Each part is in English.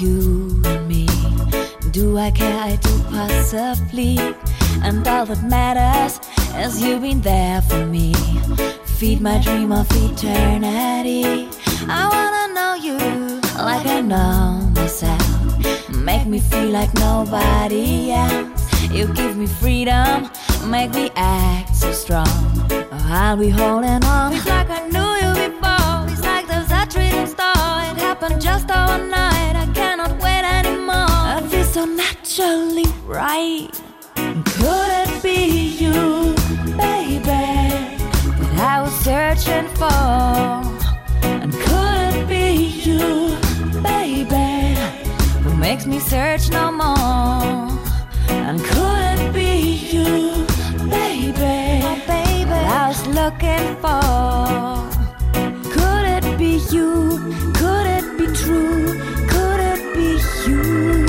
you and me. Do I care? I do possibly. And all that matters is you being there for me. Feed my dream of eternity. I wanna know you like I know myself. Make me feel like nobody else. You give me freedom, make me act so strong. I'll be holding on. It's like I knew you before. It's like there's a treating star. It happened just overnight. I cannot wait anymore. I feel so naturally right. Could it be you, baby, that I was searching for? And could it be you, baby, who makes me search no more? And could it be you, baby, oh baby, I was looking for? Could it be you? Could it be true? Could it be you?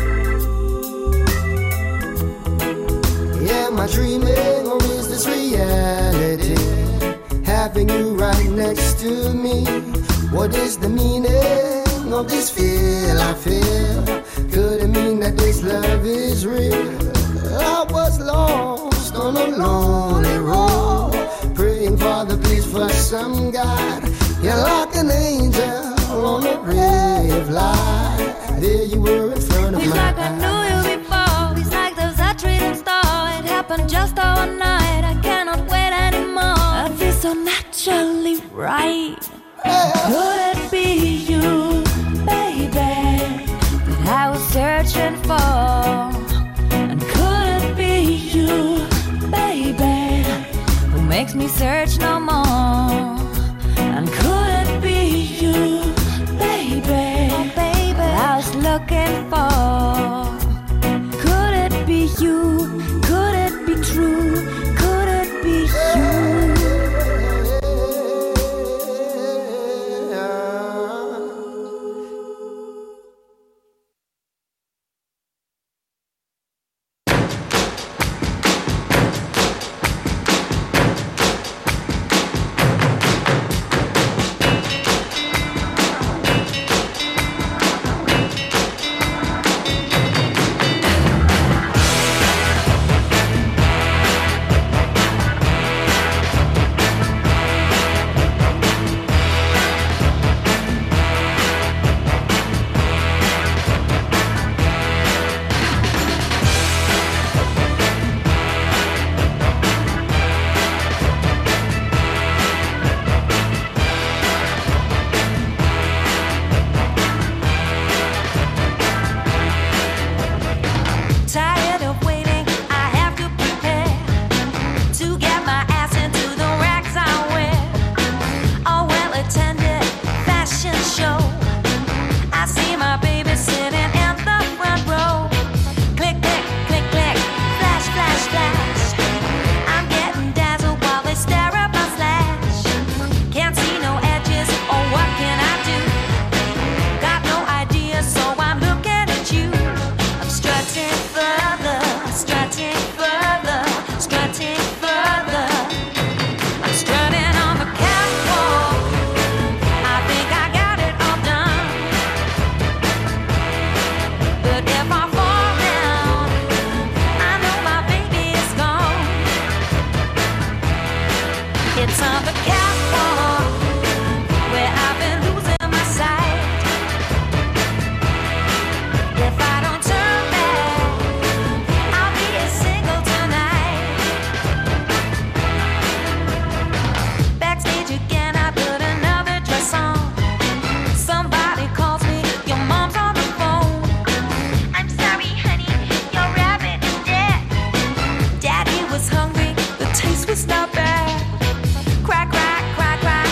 Am I dreaming or is this reality? Having you right next to me. What is the meaning of this feel I feel? Could it mean that this love is real? I was lost on a lonely road, praying for the peace for some God. You're like an angel on a ray of light. There you were in front of my eyes. It's like I knew you before. It's like there's a treating star. It happened just overnight. I cannot wait anymore. I feel so naturally right. Could it be you, baby, that I was searching for? And could it be you, baby, who makes me search no more? And could it be you, baby, oh baby, that I was looking for? Could it be you? Could it be true? Could it be you? Hungry, the taste was not bad. Crack, crack, crack, crack.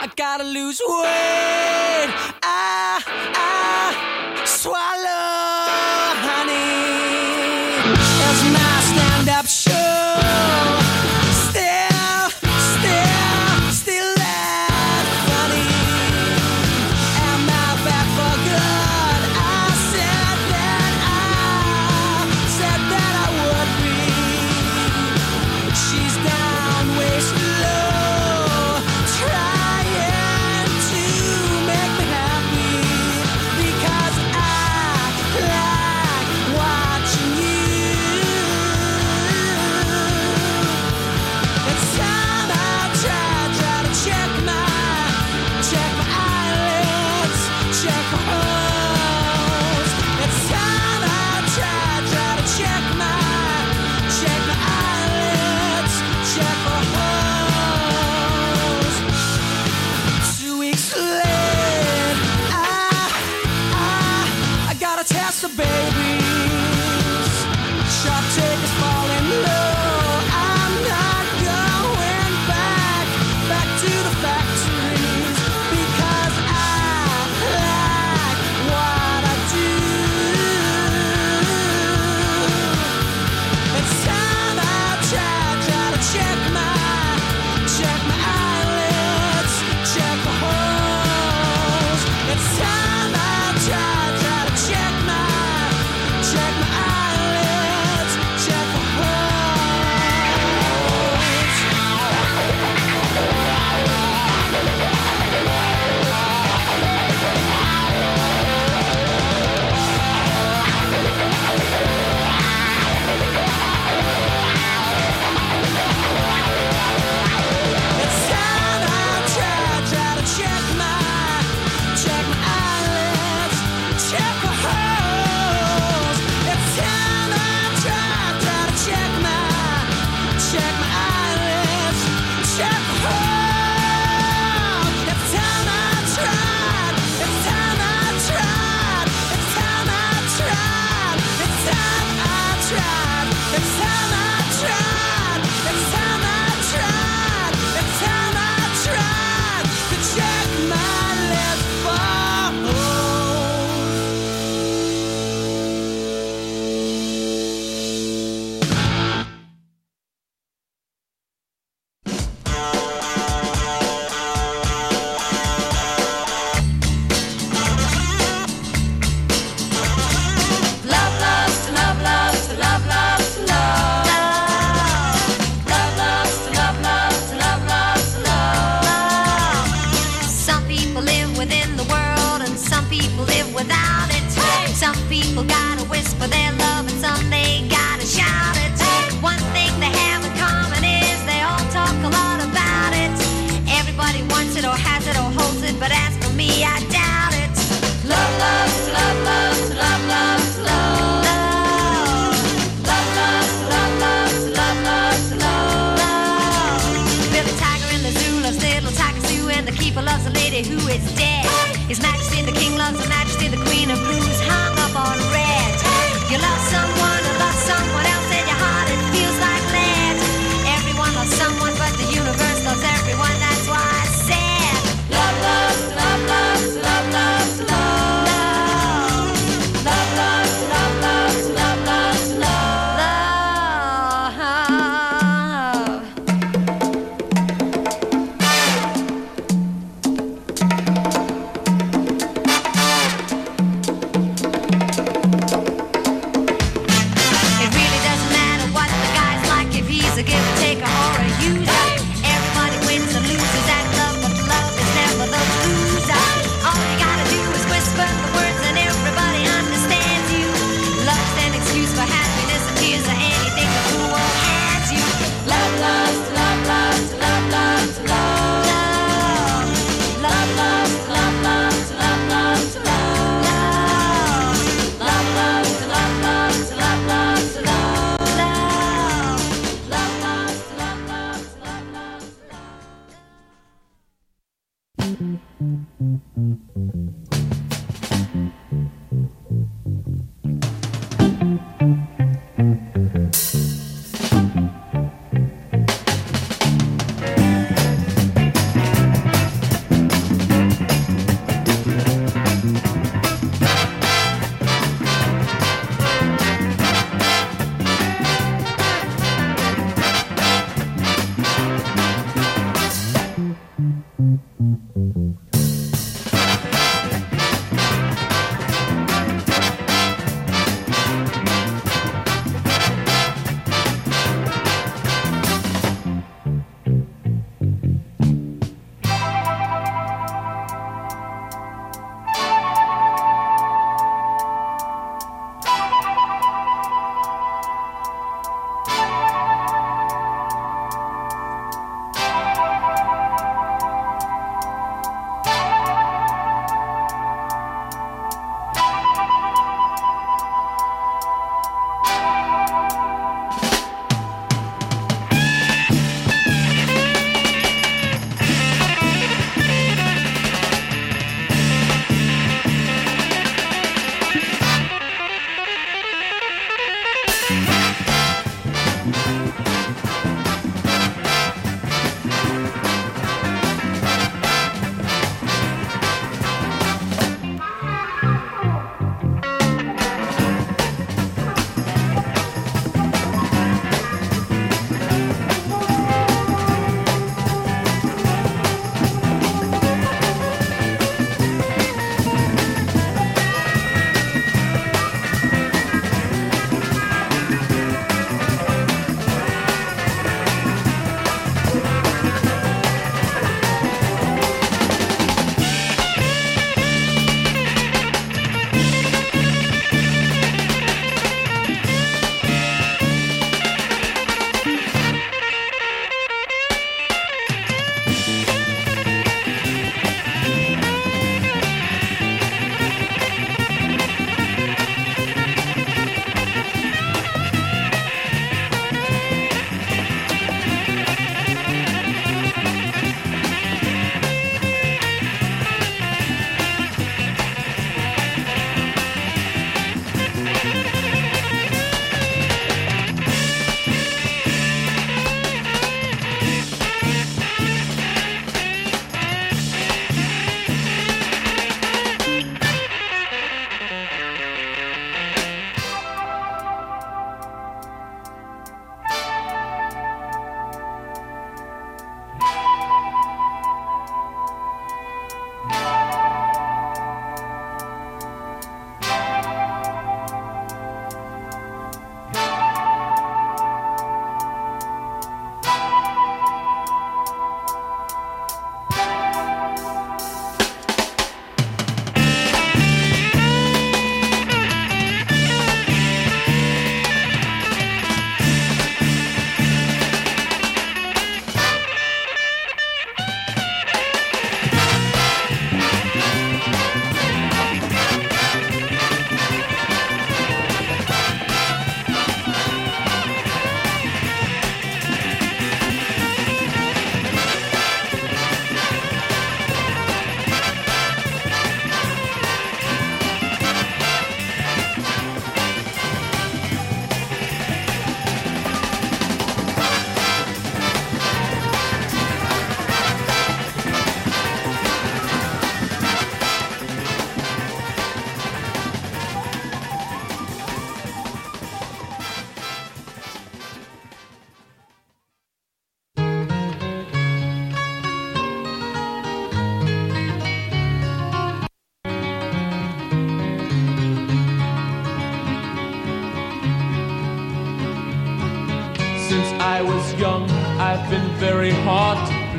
I gotta lose weight. I swallow honey as my stand-up show. Still that funny. Am I back for good? I said that I would be. She's down, wasted low, trying to make me happy because I like watching you. It's time I try to check my eyelids, check my holes. It's time I try to check my eyelids, check my holes. 2 weeks late, I gotta test the babies. Sharp takers falling low. I'm not going back to the factories because I like what I do. It's time I try to check my eyelids, check my holes. It's time I try to check my eyelids, check my holes. It's time I try to check my eyelids, check my holes. It's time I try to check my eyelids, check my holes. It's time I tried. It's time I tried. It's time I tried. It's time I tried. It's time I tried. It's time I tried. It's time I tried to check my lips for holes. Love loves to love loves to love loves to love. Love loves to love loves to love loves to love. Some people live within the world and some people live without it. Some people gotta whisper their love and some they gotta shout it. One thing they have in common is they all talk a lot about it. Everybody wants it or has it or holds it, but as for me, I doubt it. Love loves to love loves to love loves to love. Love loves to love loves to love loves to love. Billy Tiger in the zoo loves little Tiger Sue, and the keeper loves a lady who is dead. His Majesty the King loves Her Majesty the Queen of Blues, hung up on red. You love someone or love someone else in your heart, it feels like lead. Everyone loves someone, but the universe loves everyone. That's why I said Love loves to love loves to love loves to love. Love loves to love loves to love loves to love. It really doesn't matter what the guy's like, if he's a give or taker or a user. Everybody wins and loses at love, but love is never the loser. All you gotta do is whisper the words and everybody understands you. Love's an excuse for happiness and tears or anything the whole world has you. Love loves to love loves to love loves to love. Love, Love loves to love loves to love loves to love. love, Love loves to love loves to love loves to love. love. Love loves to love loves to love loves to love.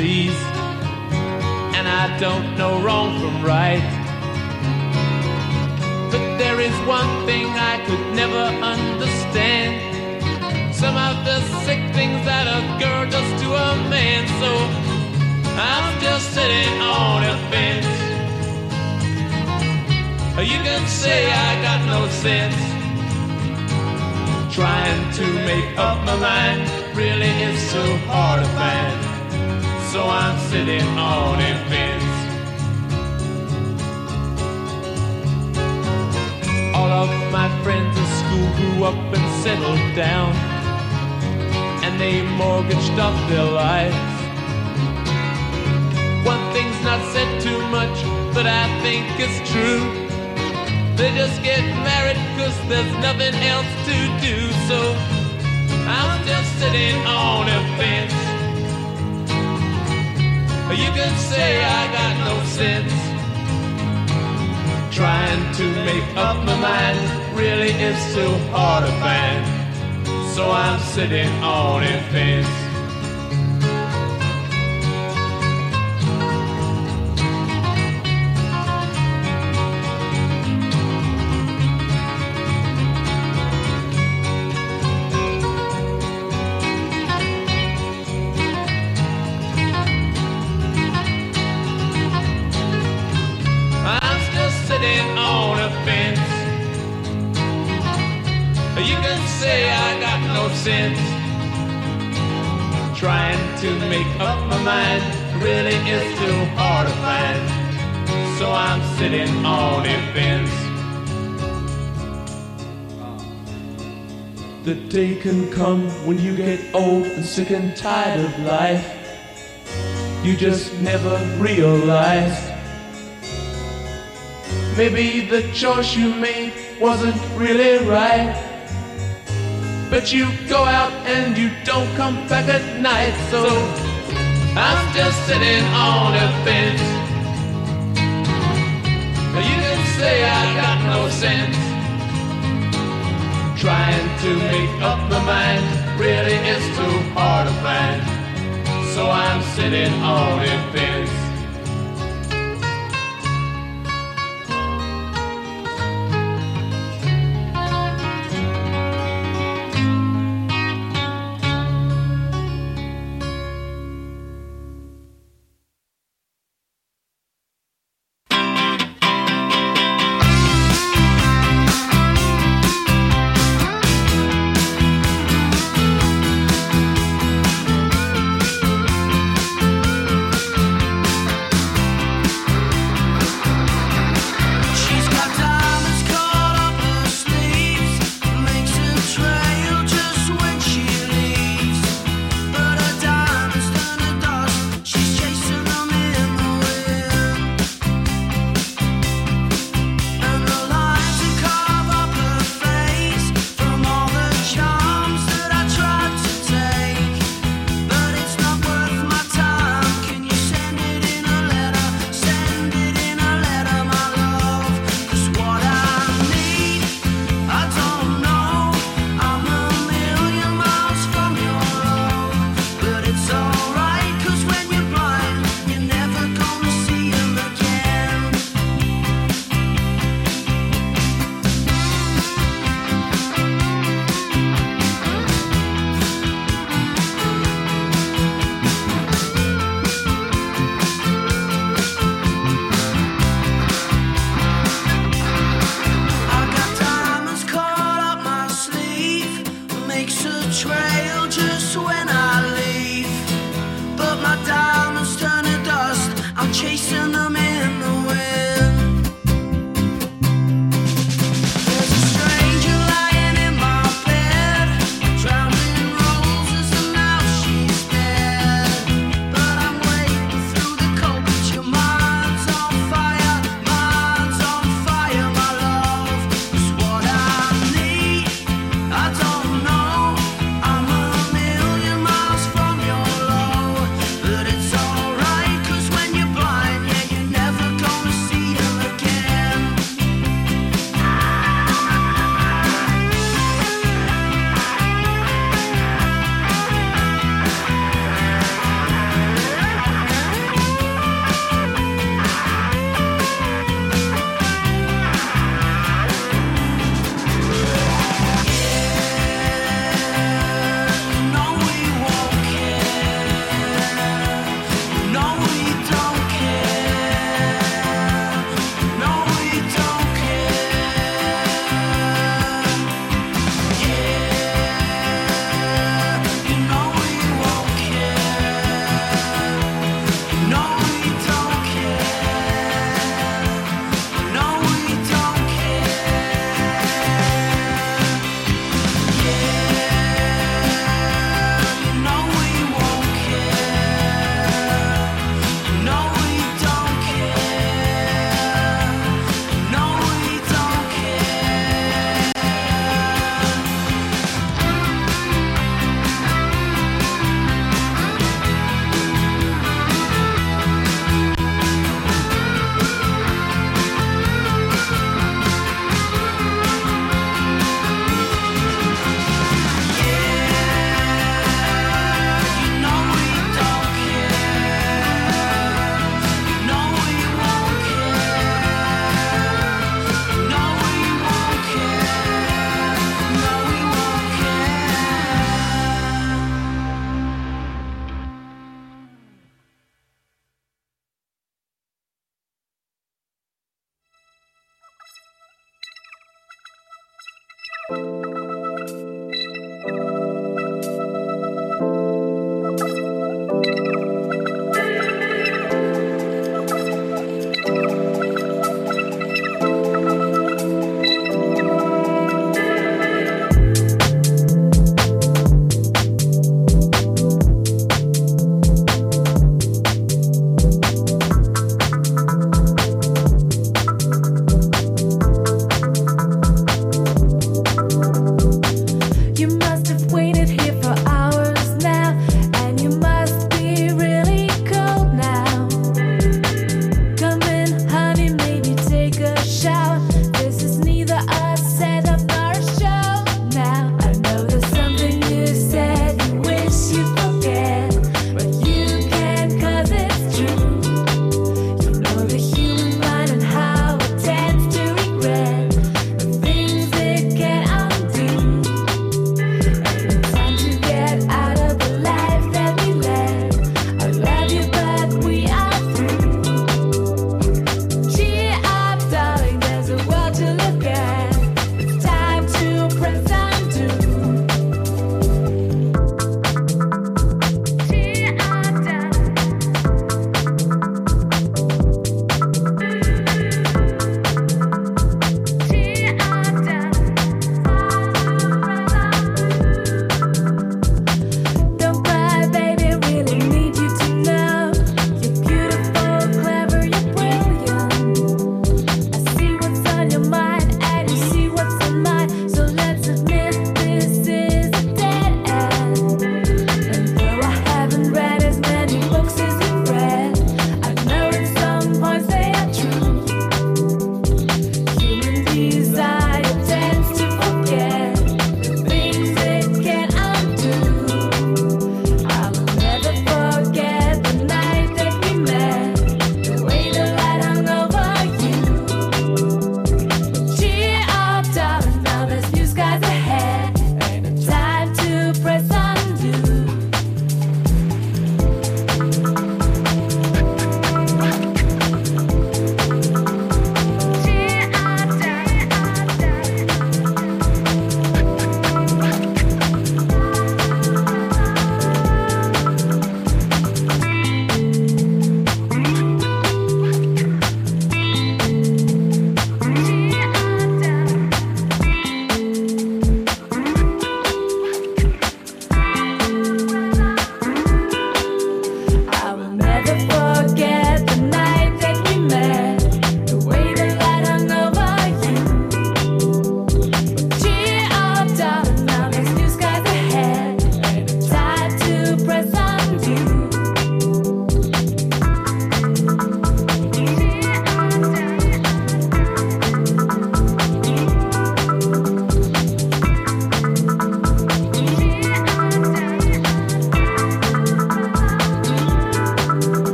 please, and I don't know wrong from right. But there is one thing I could never understand, some of the sick things that a girl does to a man. So I'm just sitting on a fence. You can say I got no sense. Trying to make up my mind really is so hard to find. So I'm sitting on a fence. All of my friends at school grew up and settled down, and they mortgaged up their lives. One thing's not said too much, but I think it's true. They just get married 'cause there's nothing else to do. So I'm just sitting on a fence. You can say I got no sense. Trying to make up my mind really is so hard to find. So I'm sitting on a fence. You can say I got no sense. Trying to make up my mind really is too hard to find. So I'm sitting on a fence. The day can come when you get old and sick and tired of life. You just never realize. Maybe the choice you made wasn't really right, but you go out and you don't come back at night. So I'm just sitting on a fence. You can say I got no sense. Trying to make up my mind really is too hard to find. So I'm sitting on a fence. But it's alright, 'cause when you're blind,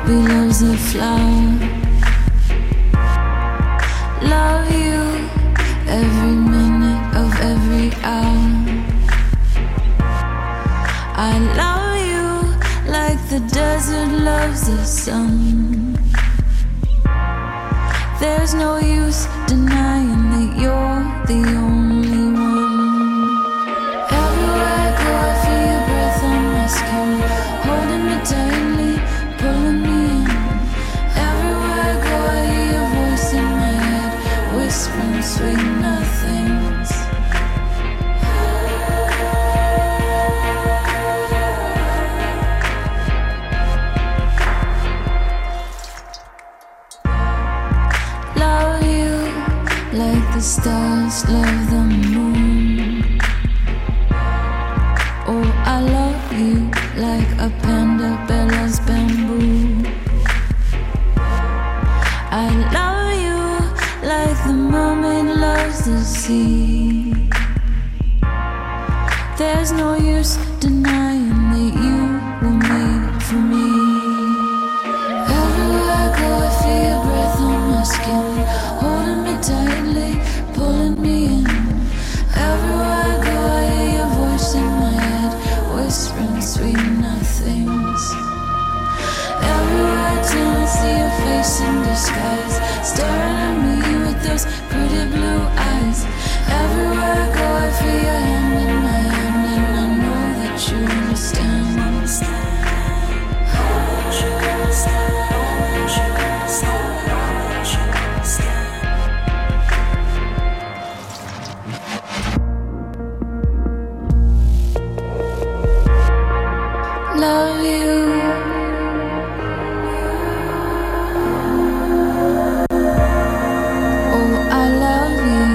billows of flower. Love you every minute of every hour. I love you like the desert loves the sun. There's no use denying that you're the only one. Everywhere I go I feel your breath on my skin, holding me tightly, pulling me in. Everywhere I go I hear your voice in my head, whispering sweet nothings. Love you like the stars love the moon. Oh, I love you like a panda bellows bamboo. I love you like the mermaid loves the sea. There's no use denying that you were made for me. Everywhere I go I feel your breath on my skin, holding me tightly, pulling me in. Everywhere I go I hear your voice in my head, whispering sweet nothings. Everywhere I turn I see your face in disguise, staring at me with those pretty blue eyes. Everywhere I go I feel your hand in my hand, and I know that you understand. Love you. Oh, I love you.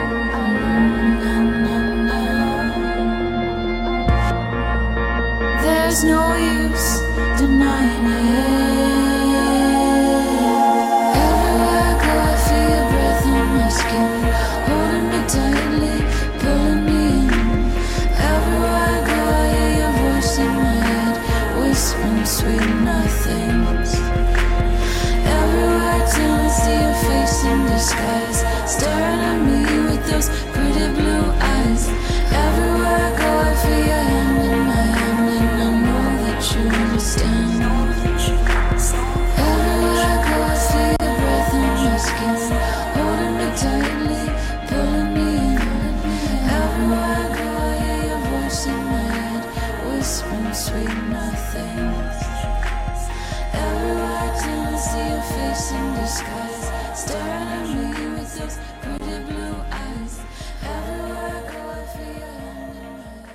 There's no use denying it. Everywhere I go I feel your breath on my skin, holding me tightly, pulling me in. Everywhere I go I hear your voice in my head, whispering sweet nothings. Everywhere I turn I see your face in disguise, staring at me with those pretty blue eyes. Everywhere I go I feel your hand in my hand, and I know that you understand. Everywhere I go I feel your breath on my skin, holding me tightly, pulling me in. Everywhere I go I hear your voice in my head, whispering sweet nothings. Everywhere I turn I see your face in disguise, staring at me with those pretty blue eyes. Everywhere I go I feel your hand in my hand.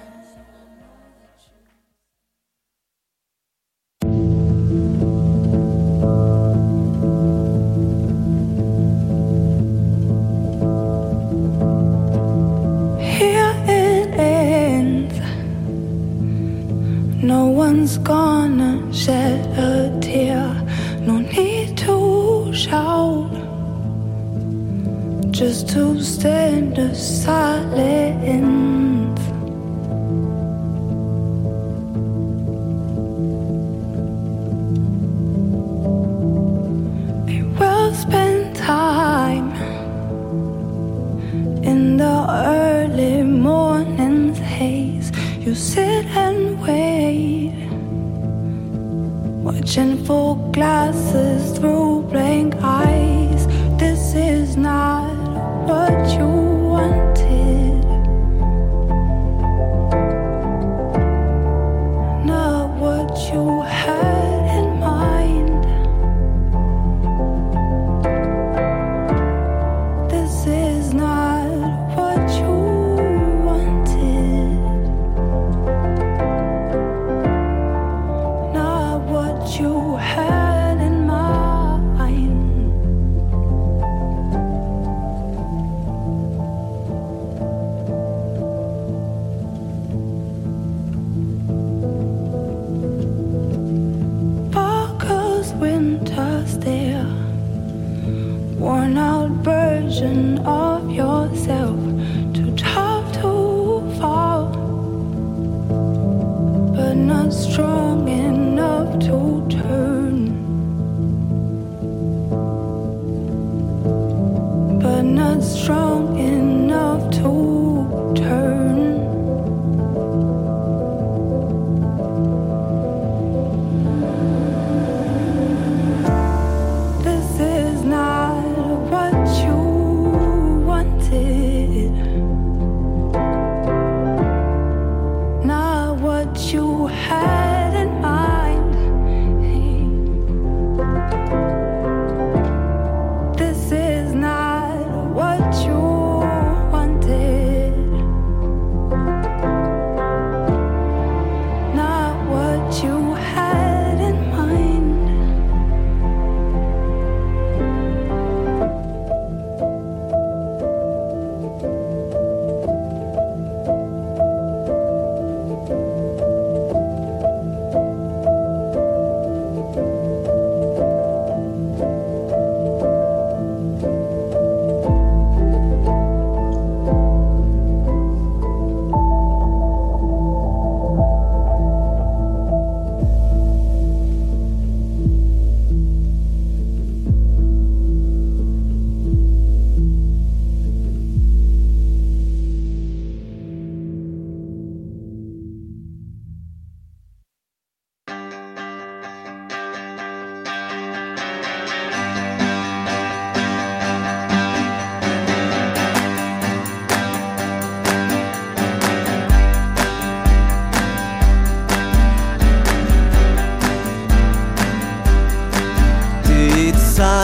Here it ends. No one's gonna shed a tear. No need to shout, just to stand in silence. A well-spent time in the early morning's haze. You sit and wait, watching full glasses through blank eyes. This is not what you wanted, not what you had in mind. This is not what you wanted, not what you had in mind. Parker's winter's there, worn out version of yourself, too tough to fall, but not strong enough to turn.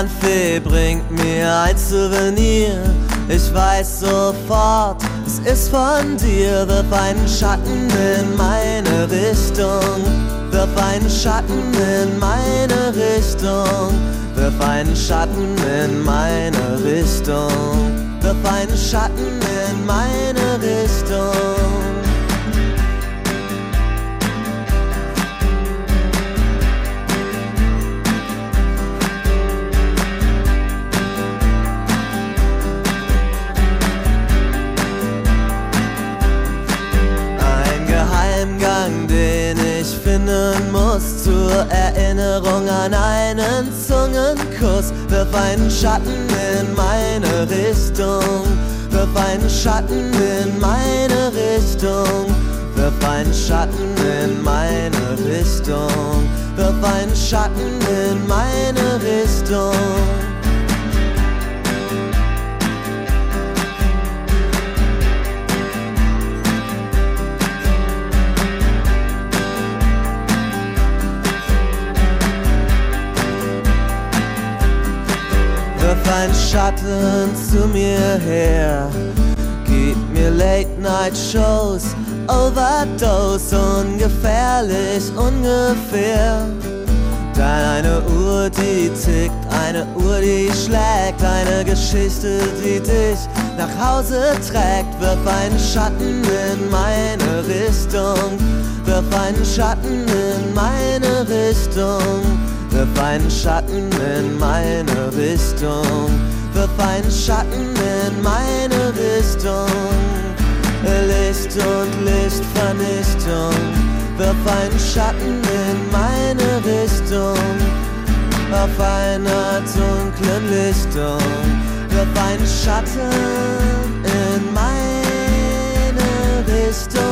Zahnfee bringt mir ein Souvenir. Ich weiß sofort, es ist von dir. Wirf einen Schatten in meine Richtung. Wirf einen Schatten in meine Richtung. Wirf einen Schatten in meine Richtung. Wirf einen Schatten in meine Richtung. Geheimgang, den ich finden muss, zur Erinnerung an einen Zungenkuss. Wirf einen Schatten in meine Richtung. Wirf einen Schatten in meine Richtung. Wirf einen Schatten in meine Richtung. Wirf einen Schatten in meine Richtung. Wirf einen Schatten zu mir her. Gib mir Late-Night-Shows, Overdose, ungefährlich, ungefähr. Deine Uhr, die tickt, eine Uhr, die schlägt, eine Geschichte, die dich nach Hause trägt. Wirf einen Schatten in meine Richtung. Wirf einen Schatten in meine Richtung. Wirf einen Schatten in meine Richtung. Wirf einen Schatten in meine Richtung. Licht und Lichtvernichtung. Wirf einen Schatten in meine Richtung. Auf einer dunklen Lichtung. Wirf einen Schatten in meine Richtung.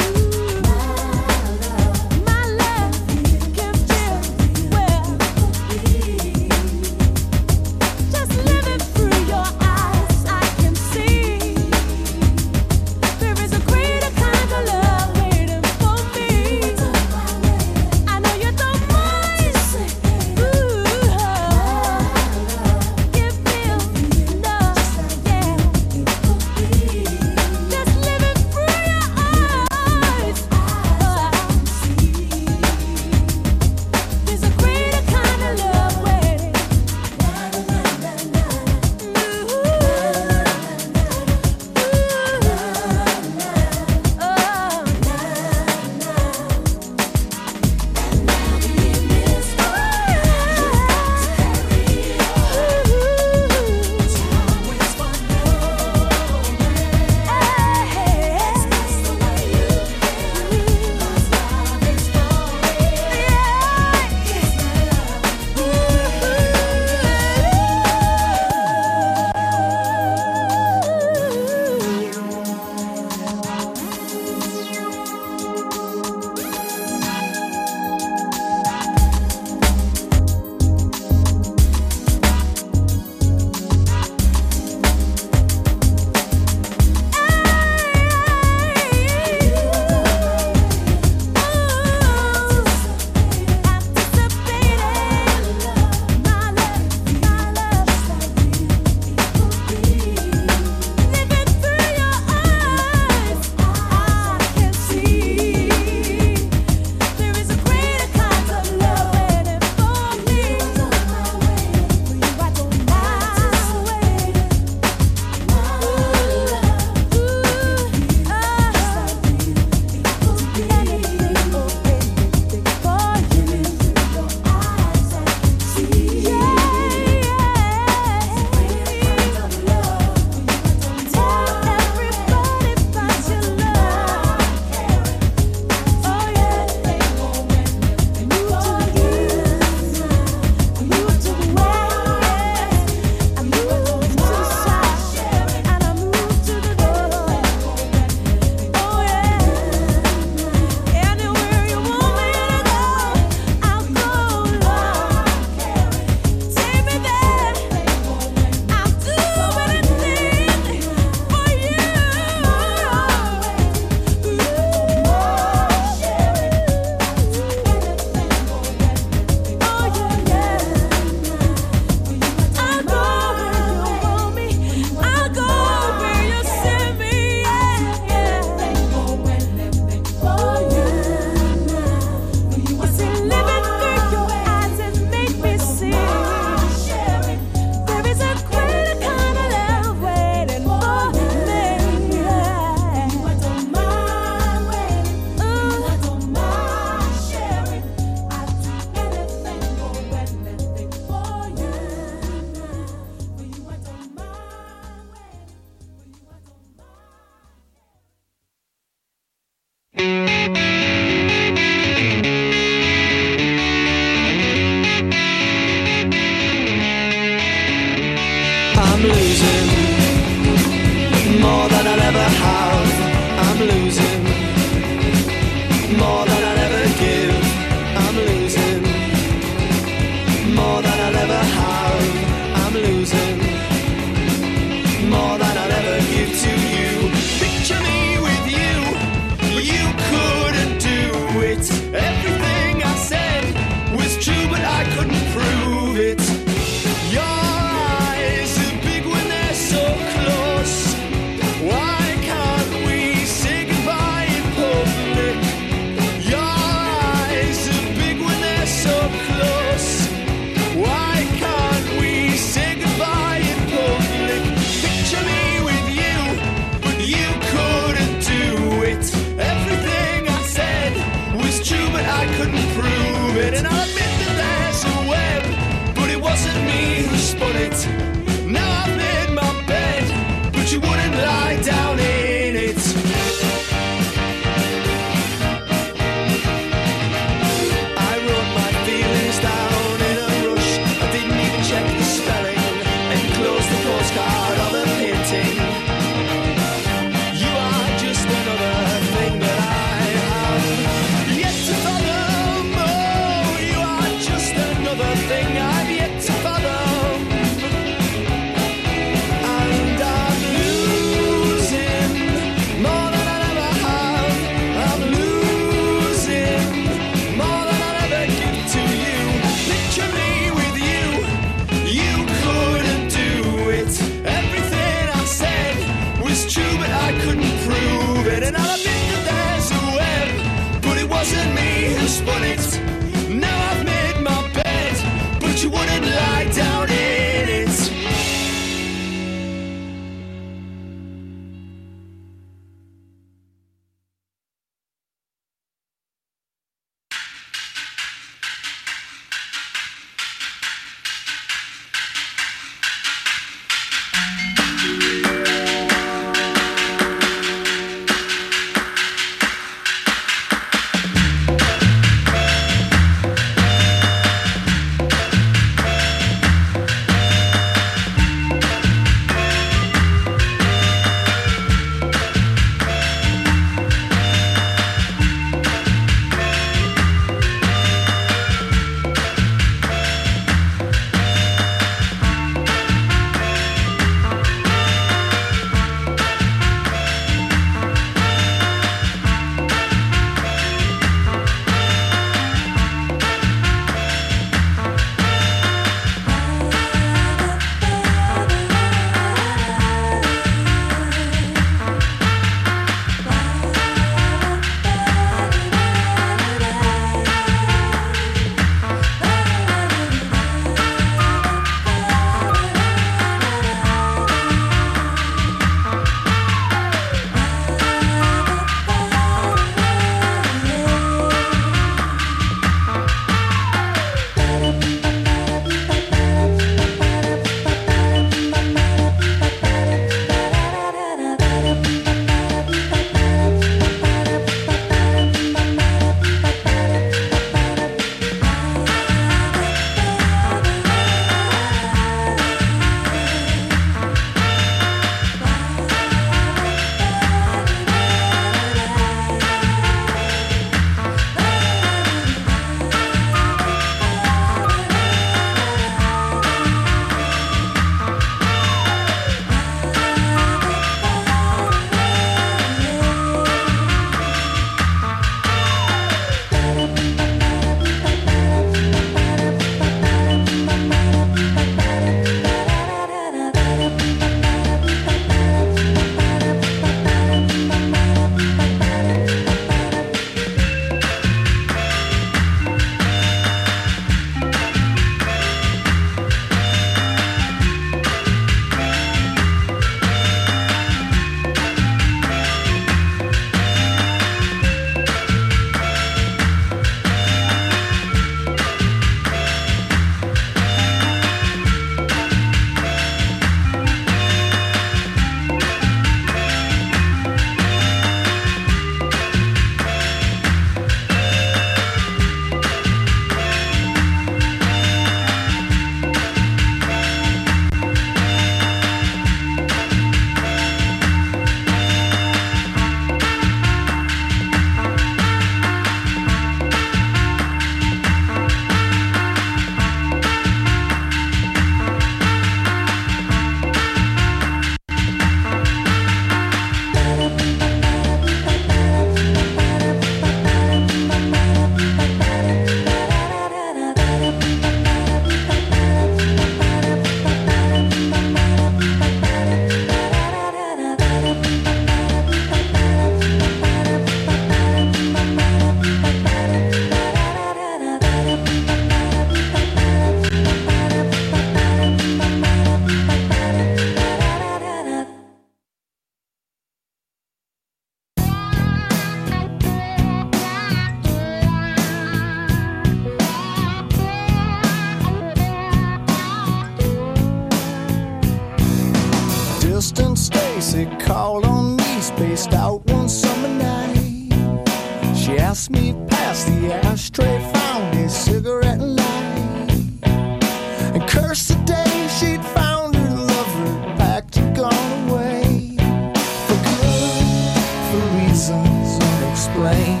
Susie called on me, spaced out one summer night. She asked me past the ashtray, found a cigarette and light, and cursed the day she'd found her lover packed and gone away for good, for reasons unexplained.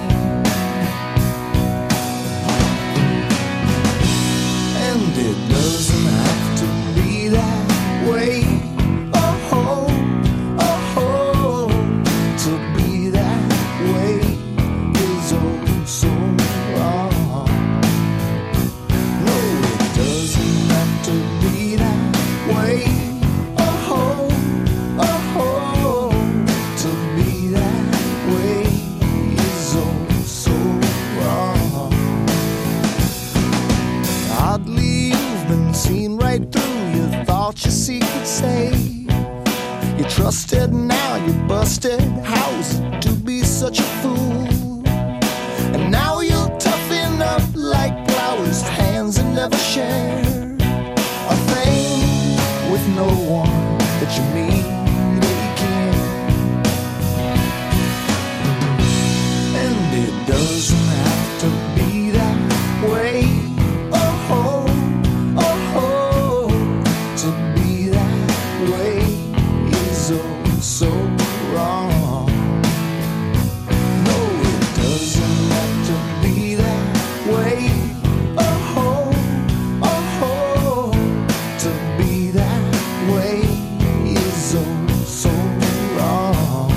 And it doesn't have to be that way. Your secret safe, you trusted, now you're busted. How's it to be such a fool? And now you'll toughen up like flowers, hands that never share a thing with no one that you meet again. And it doesn't have to be that way. So wrong. No, it doesn't have to be that way. Oh, to be that way is oh so wrong.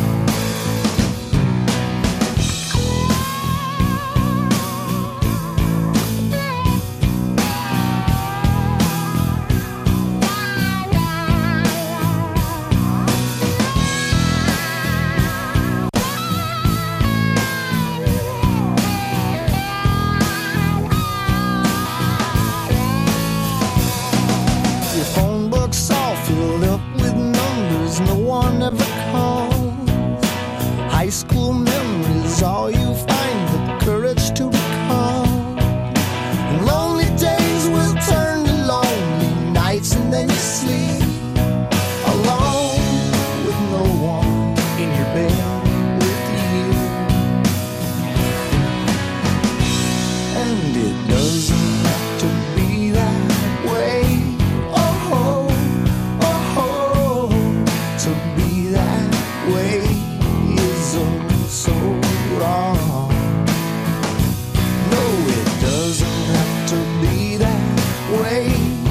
Filled up with numbers no one ever calls. High school memories, all you find the courage to recall. And lonely days will turn to lonely nights, and then you sleep alone with no one in your bed with you. And it doesn't have to be that way. To be that way is oh so wrong. No, it doesn't have to be that way.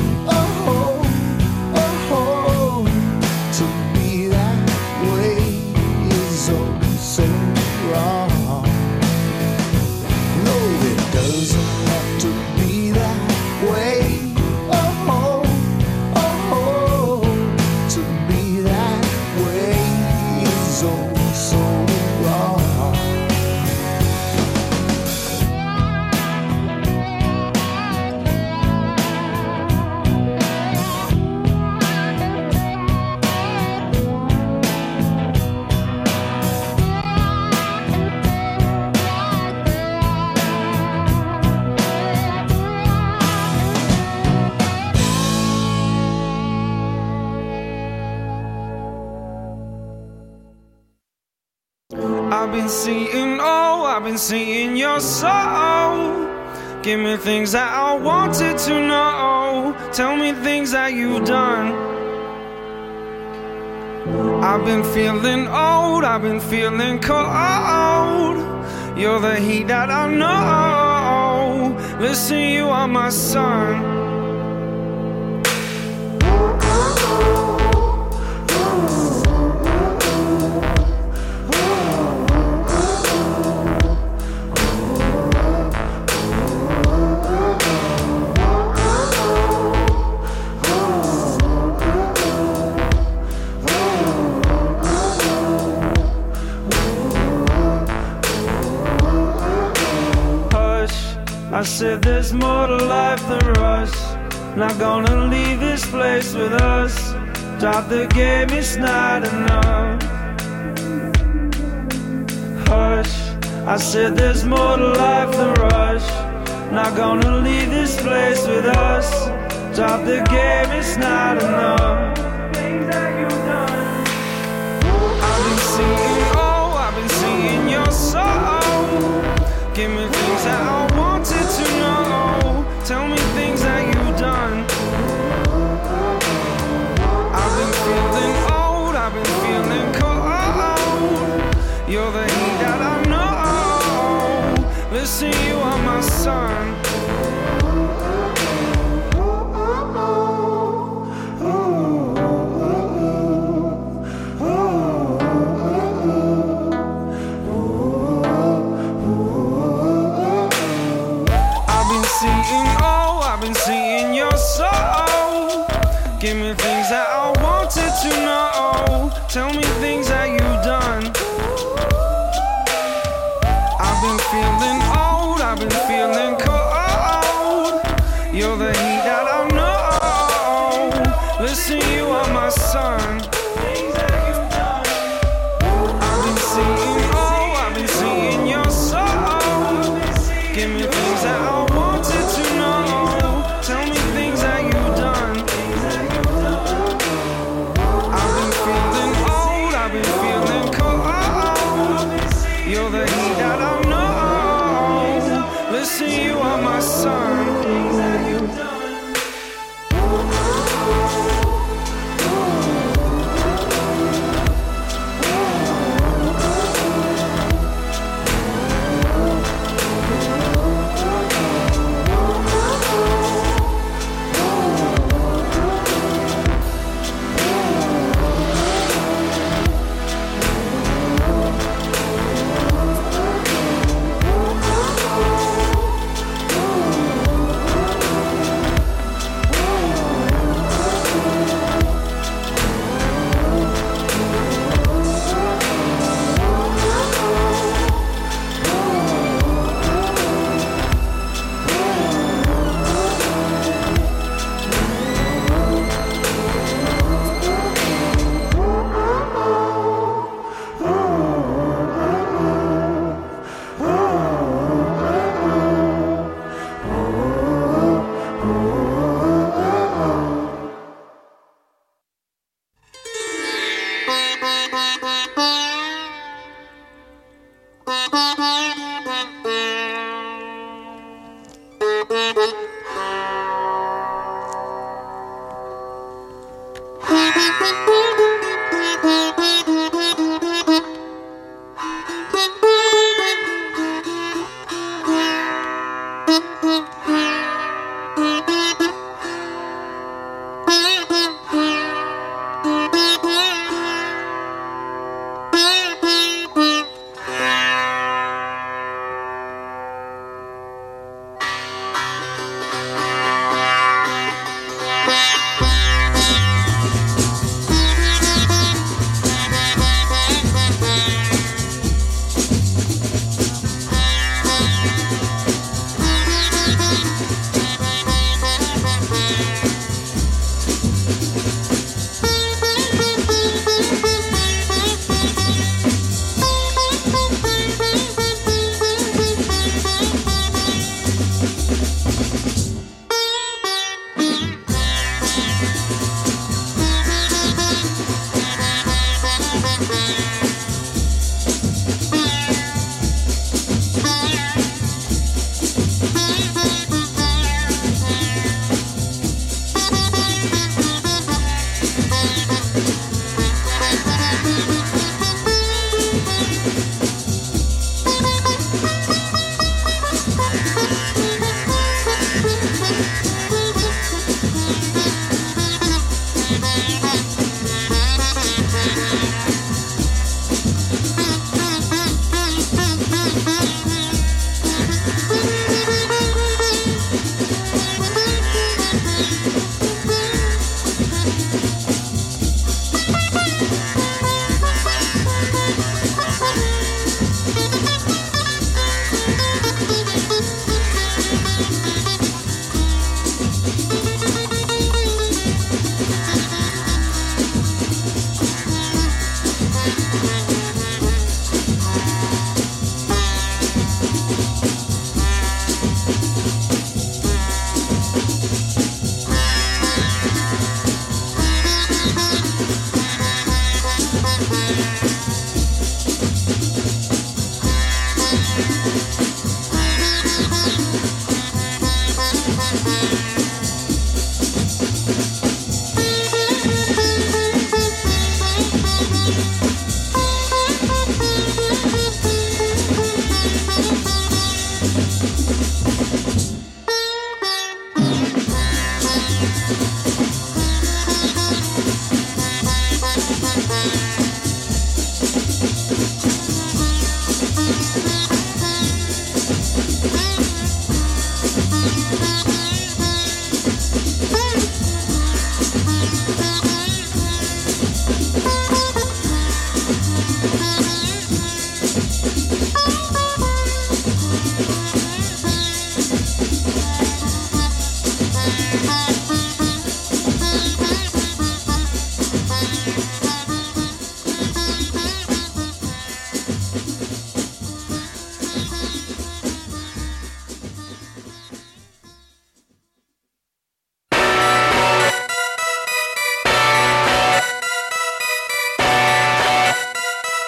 To be that way is oh so wrong. No, it doesn't have to be that way. To be that way is oh so wrong. I've been seeing your soul. Give me things that I wanted to know. Tell me things that you've done. I've been feeling old, I've been feeling cold. You're the heat that I know. Listen, you are my sun. I said there's more to life than rush. Not gonna leave this place with us. Drop the game, it's not enough. Hush, I said there's more to life than rush. Not gonna leave this place with us. Drop the game, it's not enough. Things that you've done. Listen, you are my sun. I've been seeing your soul. Give me things that I wanted to know. Tell me things that you've done. I've been feeling old, I've been feeling cold. You're the heat that I know. Listen, you are my sun. I've been seeing, oh, I've been seeing your soul. Give me things that I wanted to know. Tell me things that you've done. I've been feeling old, I've been feeling cold. You're the heat that I know. Listen, you are my sun.